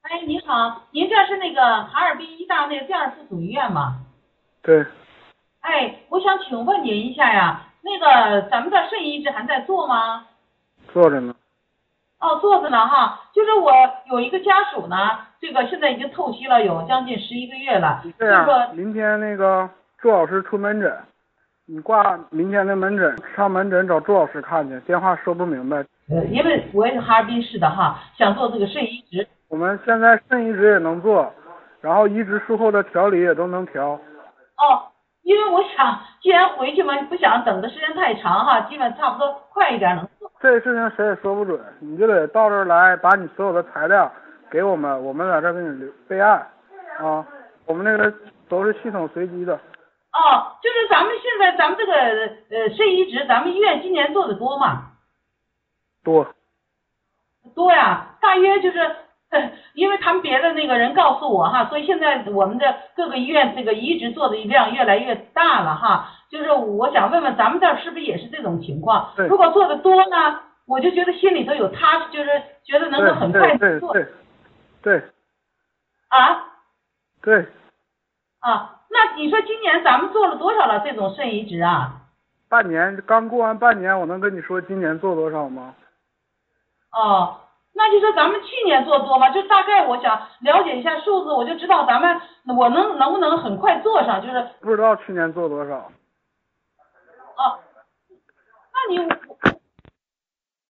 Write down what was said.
哎，您好，您这是那个哈尔滨医大那个第二附属医院吗？ 对， 哎，我想请问您一下呀，那个咱们的肾移植还在做吗？ 坐着呢。 哦，做着呢哈。就是我有一个家属呢，这个现在已经透析了有将近11个月了， 你这样， 就是说， 明天那个朱老师出门诊，你挂明天的门诊，上门诊找朱老师看去，电话说不明白。 因为我也是哈尔滨市的哈，想做这个肾移植。 我们现在肾移植也能做，然后移植术后的调理也都能调。 哦，因为我想既然回去嘛，不想等的时间太长哈，基本差不多快一点能做。 这事情谁也说不准，你就得到这儿来，把你所有的材料给我们，我们在这儿给你备案啊。我们那个都是系统随机的。 哦，就是咱们这个肾移植，咱们医院今年做的多吗？ 多。 多呀，大约就是，因为他们别的那个人告诉我哈，所以现在我们的各个医院这个移植做的量越来越大了哈。就是我想问问，咱们这儿是不是也是这种情况？ 对如果做的多呢，我就觉得心里头有踏实，就是觉得能够很快做。 对啊对。 啊，那你说今年咱们做了多少了这种肾移植啊？ 半年刚过完半年，我能跟你说今年做多少吗？ 哦，那就说咱们去年做多吗？就大概我想了解一下数字，我就知道我能不能很快做上，就是不知道去年做多少。 哦，那你